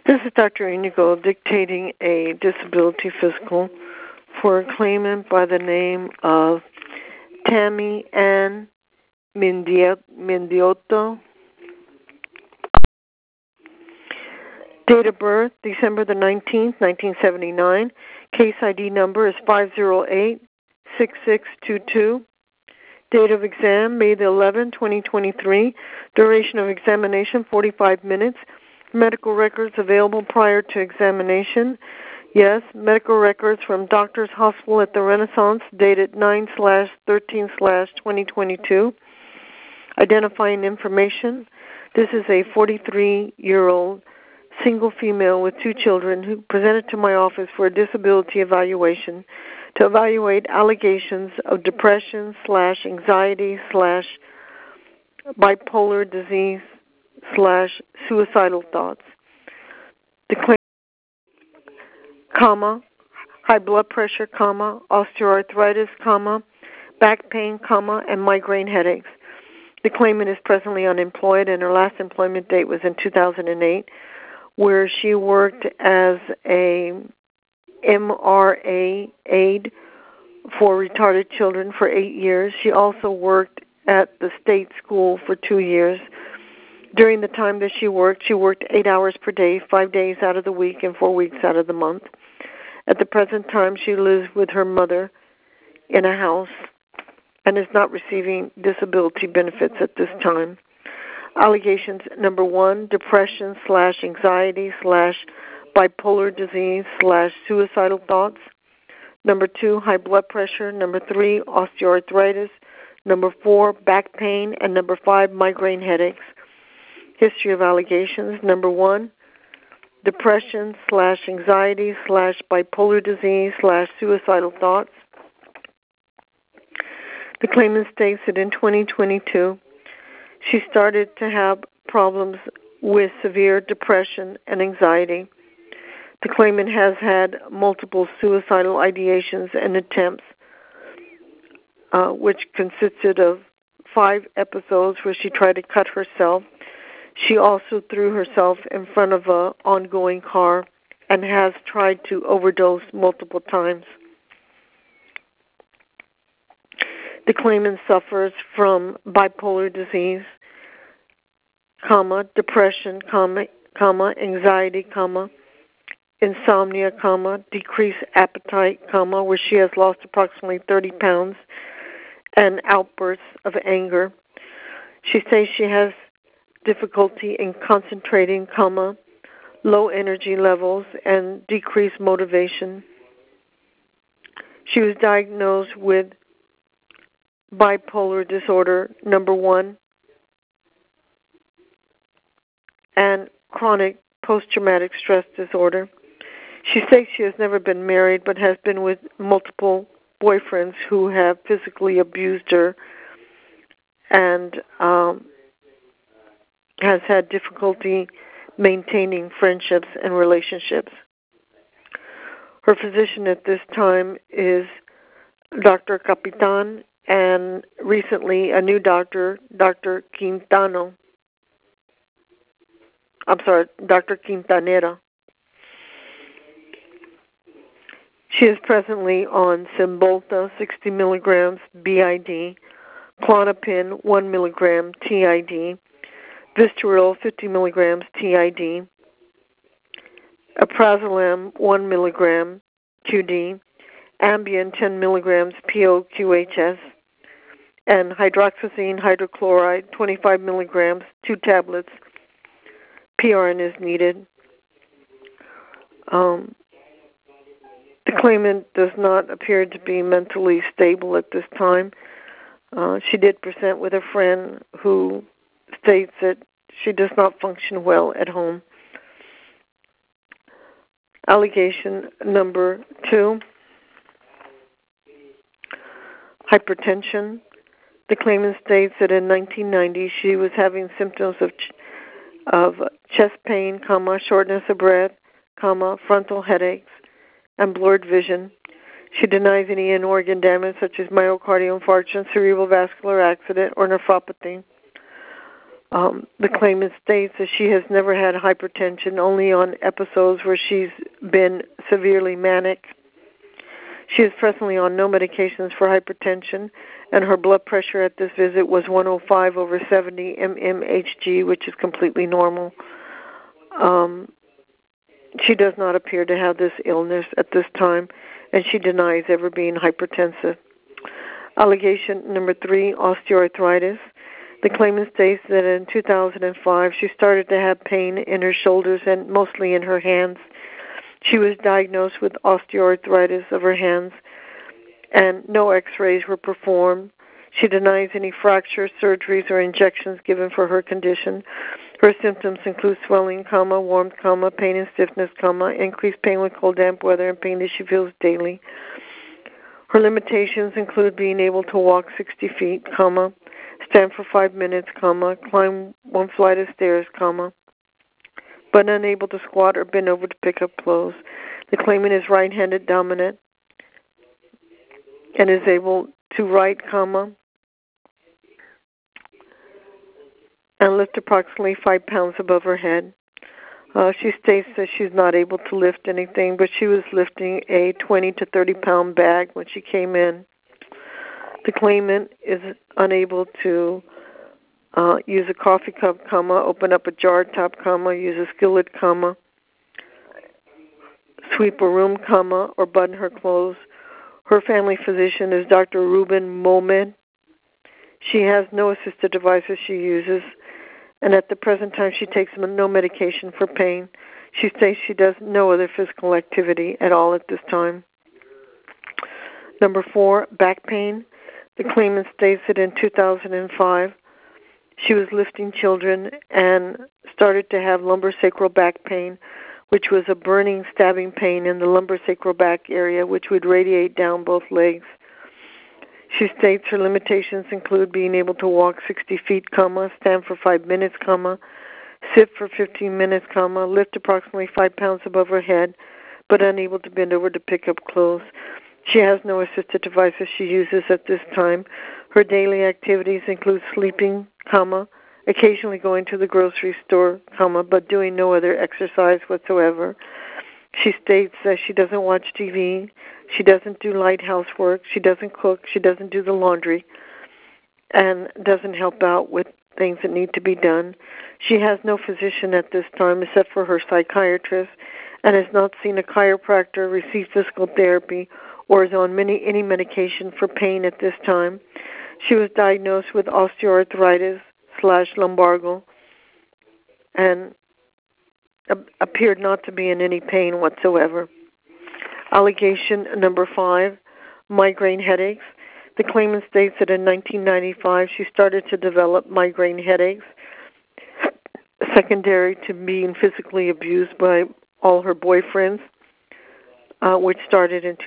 This is Dr. Inigo dictating a disability physical for a claimant by the name of Tammy Ann Mendiotto. Date of birth, December the 19th, 1979. Case ID number is 508-6622. Date of exam, May the 11th, 2023. Duration of examination, 45 minutes. Medical records available prior to examination. Yes, medical records from Doctors Hospital at the Renaissance, dated 9/13/2022. Identifying information. This is a 43-year-old single female with 2 children who presented to my office for a disability evaluation to evaluate allegations of depression/anxiety/bipolar disease/suicidal thoughts. The claim, high blood pressure, osteoarthritis, back pain, and migraine headaches. The claimant is presently unemployed, and her last employment date was in 2008, where she worked as a MRA aide for retarded children for 8 years. She also worked at the state school for 2 years. During the time that she worked 8 hours per day, 5 days out of the week, and 4 weeks out of the month. At the present time, she lives with her mother in a house and is not receiving disability benefits at this time. Allegations, number 1, depression/anxiety/bipolar disease/suicidal thoughts. Number 2, high blood pressure. Number 3, osteoarthritis. Number 4, back pain. And number 5, migraine headaches. History of allegations. Number 1, depression/anxiety/bipolar disease/suicidal thoughts. The claimant states that in 2022, she started to have problems with severe depression and anxiety. The claimant has had multiple suicidal ideations and attempts, which consisted of 5 episodes where she tried to cut herself. She also threw herself in front of an ongoing car and has tried to overdose multiple times. The claimant suffers from bipolar disease, depression, anxiety, insomnia, decreased appetite, where she has lost approximately 30 pounds, and outbursts of anger. She says she has difficulty in concentrating, low energy levels, and decreased motivation. She was diagnosed with bipolar disorder, number 1, and chronic post-traumatic stress disorder. She says she has never been married but has been with multiple boyfriends who have physically abused her and has had difficulty maintaining friendships and relationships. Her physician at this time is Dr. Capitan, and recently a new doctor, Dr. Quintanera. She is presently on Cymbalta 60 milligrams BID, Klonopin 1 milligram TID, Vistaril 50 milligrams TID, Aprazolam 1 milligram QD, Ambien 10 milligrams POQHS, and hydroxyzine hydrochloride 25 milligrams, 2 tablets. PRN is needed. The claimant does not appear to be mentally stable at this time. She did present with a friend who states that she does not function well at home. Allegation number 2, hypertension. The claimant states that in 1990 she was having symptoms of chest pain, shortness of breath, frontal headaches, and blurred vision. She denies any in-organ damage such as myocardial infarction, cerebral vascular accident, or nephropathy. The claimant states that she has never had hypertension, only on episodes where she's been severely manic. She is presently on no medications for hypertension, and her blood pressure at this visit was 105/70 mmHg, which is completely normal. She does not appear to have this illness at this time, and she denies ever being hypertensive. Allegation number 3, osteoarthritis. The claimant states that in 2005 she started to have pain in her shoulders and mostly in her hands. She was diagnosed with osteoarthritis of her hands, and no x-rays were performed. She denies any fractures, surgeries, or injections given for her condition. Her symptoms include swelling, warmth, pain and stiffness, increased pain with cold, damp weather, and pain that she feels daily. Her limitations include being able to walk 60 feet, stand for 5 minutes, climb 1 flight of stairs, but unable to squat or bend over to pick up clothes. The claimant is right-handed dominant and is able to write, and lift approximately 5 pounds above her head. She states that she's not able to lift anything, but she was lifting a 20 to 30 pound bag when she came in. The claimant is unable to use a coffee cup, open up a jar top, use a skillet, sweep a room, or button her clothes. Her family physician is Dr. Ruben Mohamed. She has no assisted devices she uses, and at the present time she takes no medication for pain. She states she does no other physical activity at all at this time. Number 4, back pain. The claimant states that in 2005 she was lifting children and started to have lumbosacral back pain, which was a burning, stabbing pain in the lumbosacral back area, which would radiate down both legs. She states her limitations include being able to walk 60 feet, stand for 5 minutes, sit for 15 minutes, lift approximately 5 pounds above her head, but unable to bend over to pick up clothes. She has no assisted devices she uses at this time. Her daily activities include sleeping, occasionally going to the grocery store, but doing no other exercise whatsoever. She states that she doesn't watch TV, she doesn't do light housework, she doesn't cook, she doesn't do the laundry, and doesn't help out with things that need to be done. She has no physician at this time except for her psychiatrist, and has not seen a chiropractor, received physical therapy, or is on any medication for pain at this time. She was diagnosed with osteoarthritis/lumbago and appeared not to be in any pain whatsoever. Allegation number 5, migraine headaches. The claimant states that in 1995 she started to develop migraine headaches, secondary to being physically abused by all her boyfriends, which started in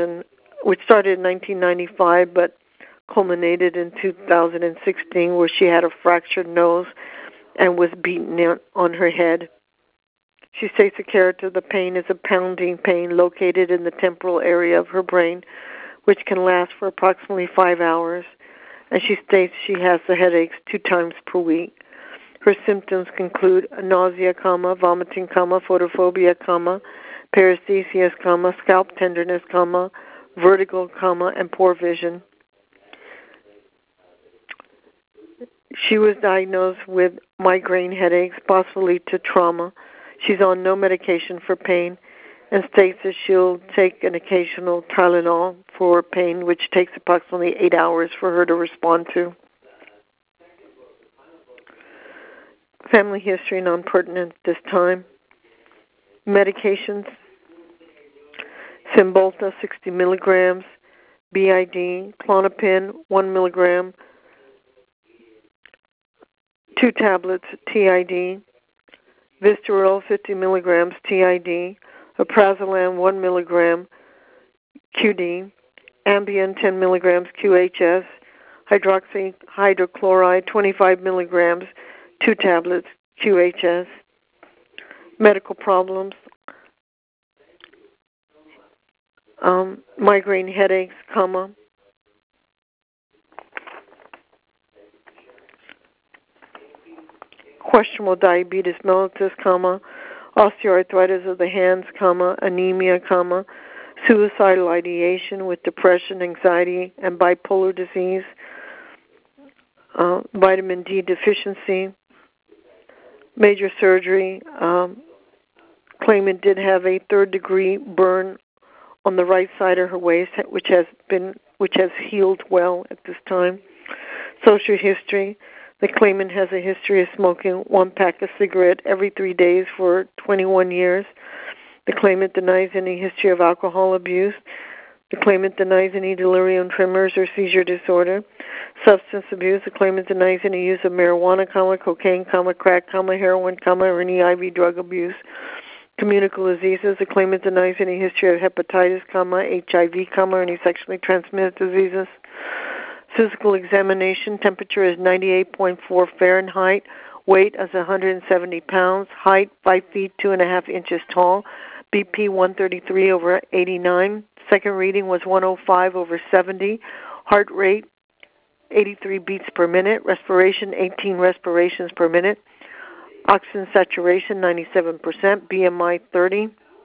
1995, but culminated in 2016, where she had a fractured nose and was beaten on her head. She states the character of the pain is a pounding pain located in the temporal area of her brain, which can last for approximately 5 hours. And she states she has the headaches 2 times per week. Her symptoms include nausea, vomiting, photophobia, paresthesias, scalp tenderness, vertigo, and poor vision. She was diagnosed with migraine headaches, possibly to trauma. She's on no medication for pain and states that she'll take an occasional Tylenol for pain, which takes approximately 8 hours for her to respond to. Family history non-pertinent this time. Medications: Cymbalta 60 milligrams, BID, Klonopin 1 milligram, 2 tablets TID, Vistaril 50 milligrams TID, Aprazolam 1 milligram QD, Ambien 10 milligrams QHS, hydroxyhydrochloride 25 milligrams 2 tablets QHS. Medical problems: migraine headaches, questionable diabetes mellitus, osteoarthritis of the hands, anemia, suicidal ideation with depression, anxiety, and bipolar disease, vitamin D deficiency, major surgery. Claimant did have a third-degree burn on the right side of her waist, which has healed well at this time. Social history. The claimant has a history of smoking 1 pack of cigarette every 3 days for 21 years. The claimant denies any history of alcohol abuse. The claimant denies any delirium tremors or seizure disorder. Substance abuse. The claimant denies any use of marijuana, cocaine, crack, heroin, or any IV drug abuse. Communicable diseases. The claimant denies any history of hepatitis, HIV, or any sexually transmitted diseases. Physical examination. Temperature is 98.4 Fahrenheit. Weight is 170 pounds. Height 5 feet 2.5 inches tall. BP 133 over 89. Second reading was 105 over 70. Heart rate 83 beats per minute. Respiration 18 respirations per minute. Oxygen saturation 97%. BMI 30.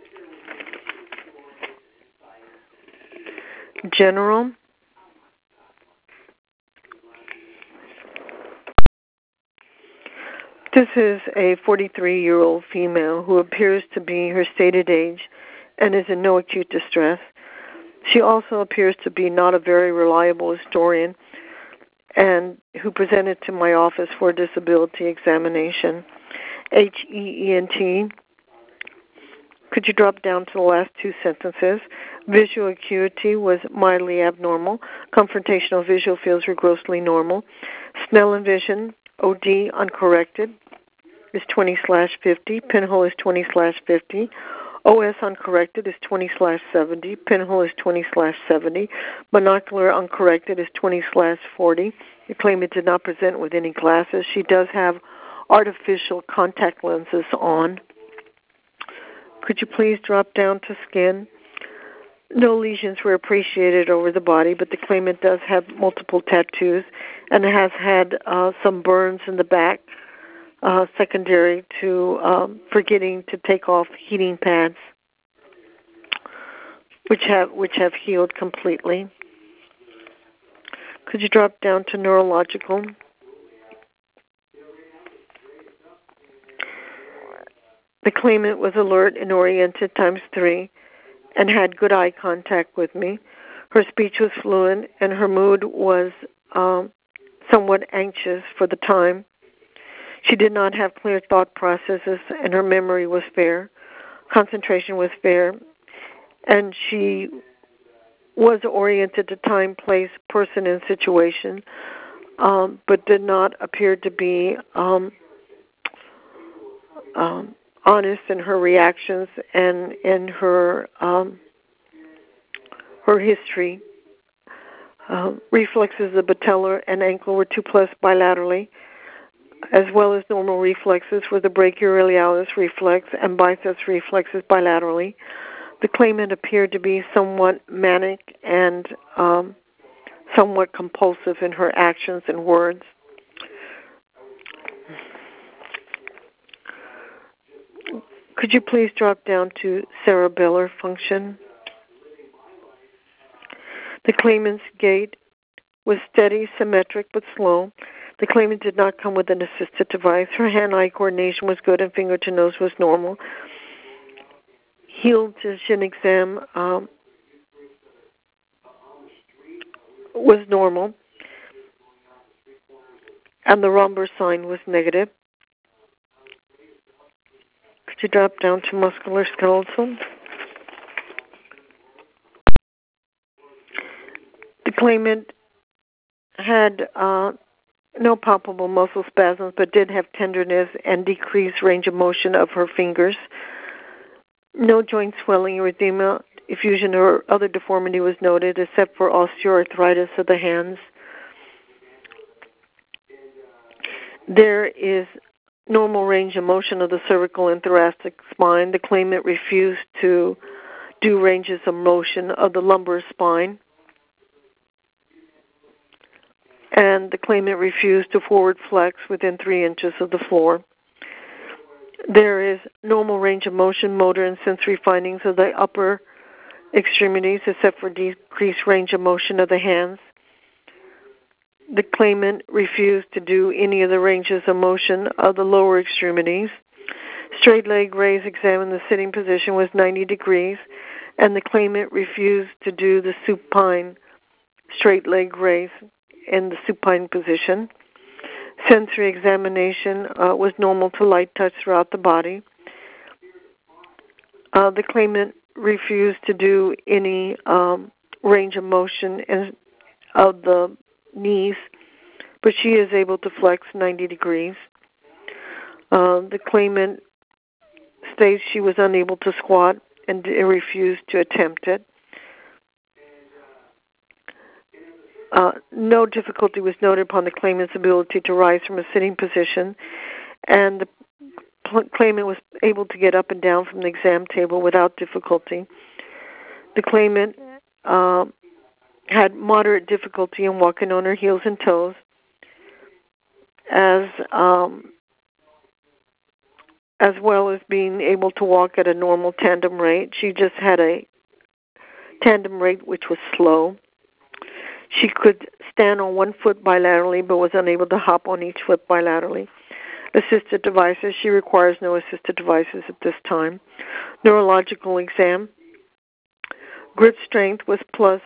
General. This is a 43-year-old female who appears to be her stated age and is in no acute distress. She also appears to be not a very reliable historian and who presented to my office for a disability examination. HEENT. Could you drop down to the last 2 sentences? Visual acuity was mildly abnormal. Confrontational visual fields were grossly normal. Snellen vision, OD uncorrected, is 20/50. Pinhole is 20/50. OS uncorrected is 20/70. Pinhole is 20/70. Binocular uncorrected is 20/40. The claimant did not present with any glasses. She does have artificial contact lenses on. Could you please drop down to skin? No lesions were appreciated over the body, but the claimant does have multiple tattoos and has had some burns in the back, secondary to forgetting to take off heating pads, which have healed completely. Could you drop down to neurological? The claimant was alert and oriented ×3 and had good eye contact with me. Her speech was fluent and her mood was somewhat anxious for the time. She did not have clear thought processes and her memory was fair. Concentration was fair. And she was oriented to time, place, person, and situation, but did not appear to be honest in her reactions and in her history. Reflexes of patellar and ankle were 2+ bilaterally, as well as normal reflexes were the brachioradialis reflex and biceps reflexes bilaterally. The claimant appeared to be somewhat manic and somewhat compulsive in her actions and words. Could you please drop down to cerebellar function? The claimant's gait was steady, symmetric, but slow. The claimant did not come with an assistive device. Her hand-eye coordination was good and finger-to-nose was normal. Heel to shin exam was normal, and the Romberg sign was negative. Could you drop down to muscular skeletal? The claimant had no palpable muscle spasms, but did have tenderness and decreased range of motion of her fingers. No joint swelling, erythema, effusion, or other deformity was noted, except for osteoarthritis of the hands. There is normal range of motion of the cervical and thoracic spine. The claimant refused to do ranges of motion of the lumbar spine. and the claimant refused to forward flex within 3 inches of the floor. There is normal range of motion, motor, and sensory findings of the upper extremities, except for decreased range of motion of the hands. The claimant refused to do any of the ranges of motion of the lower extremities. Straight leg raise examined the sitting position was 90 degrees, and the claimant refused to do the supine straight leg raise in the supine position. Sensory examination was normal to light touch throughout the body. The claimant refused to do any range of motion of the knees, but she is able to flex 90 degrees. The claimant states she was unable to squat and refused to attempt it. No difficulty was noted upon the claimant's ability to rise from a sitting position, and the claimant was able to get up and down from the exam table without difficulty. The claimant had moderate difficulty in walking on her heels and toes, as well as being able to walk at a normal tandem rate. She just had a tandem rate which was slow. She could stand on one foot bilaterally but was unable to hop on each foot bilaterally. Assisted devices, she requires no assisted devices at this time. Neurological exam. Grip strength was plus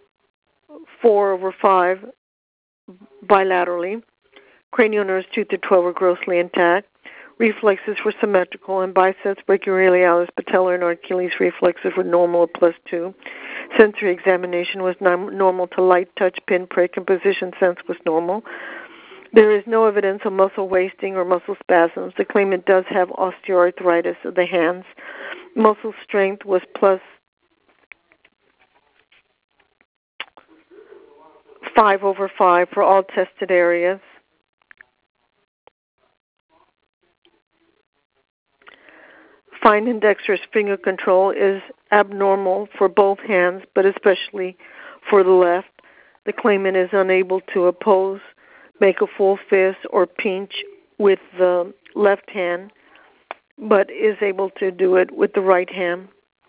4/5 bilaterally. Cranial nerves 2 through 12 were grossly intact. Reflexes were symmetrical, and biceps, brachioradialis, patellar, and Achilles reflexes were normal at +2. Sensory examination was normal to light touch, pinprick, and position sense was normal. There is no evidence of muscle wasting or muscle spasms. The claimant does have osteoarthritis of the hands. Muscle strength was +5/5 for all tested areas. Fine and dexterous finger control is abnormal for both hands, but especially for the left. The claimant is unable to oppose, make a full fist, or pinch with the left hand, but is able to do it with the right hand.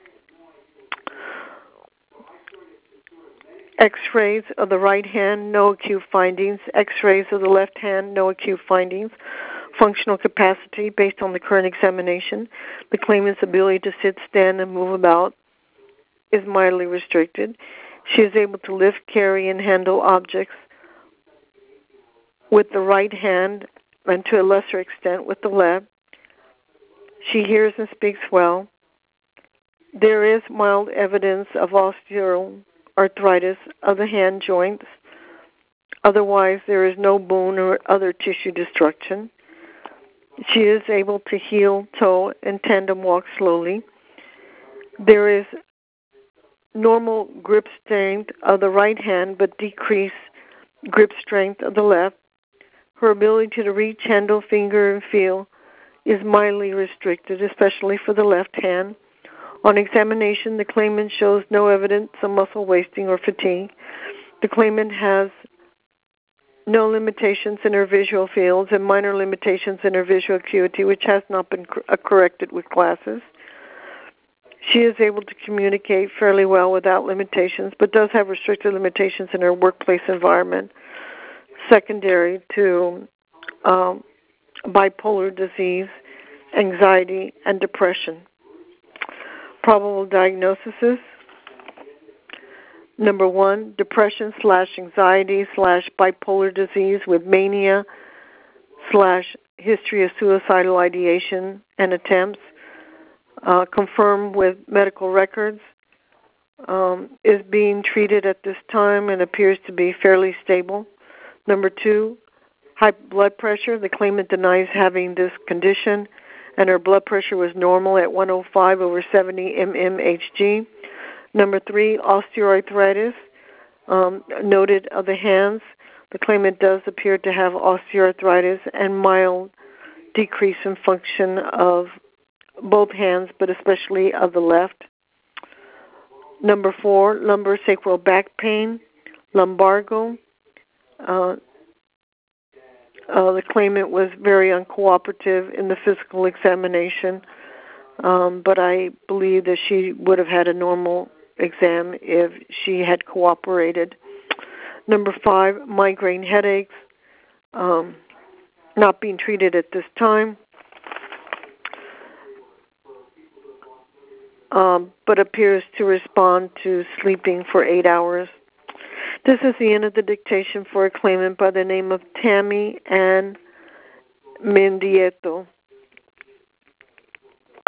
X-rays of the right hand, no acute findings. X-rays of the left hand, no acute findings. Functional capacity based on the current examination. The claimant's ability to sit, stand, and move about is mildly restricted. She is able to lift, carry, and handle objects with the right hand and to a lesser extent with the left. She hears and speaks well. There is mild evidence of osteoarthritis of the hand joints. Otherwise, there is no bone or other tissue destruction. She is able to heel, toe, and tandem walk slowly. There is normal grip strength of the right hand, but decreased grip strength of the left. Her ability to reach, handle, finger, and feel is mildly restricted, especially for the left hand. On examination, the claimant shows no evidence of muscle wasting or fatigue. The claimant has no limitations in her visual fields and minor limitations in her visual acuity, which has not been corrected with glasses. She is able to communicate fairly well without limitations, but does have restricted limitations in her workplace environment, secondary to bipolar disease, anxiety, and depression. Probable diagnoses. Number 1, depression/anxiety/bipolar disease with mania/history of suicidal ideation and attempts, confirmed with medical records, is being treated at this time and appears to be fairly stable. Number 2, high blood pressure. The claimant denies having this condition, and her blood pressure was normal at 105/70 mmHg. Number 3, osteoarthritis, noted of the hands. The claimant does appear to have osteoarthritis and mild decrease in function of both hands, but especially of the left. Number 4, lumbar sacral back pain, lumbago, The claimant was very uncooperative in the physical examination, but I believe that she would have had a normal exam if she had cooperated. Number 5, migraine headaches, not being treated at this time, but appears to respond to sleeping for 8 hours. This is the end of the dictation for a claimant by the name of Tammy Ann Mendietto.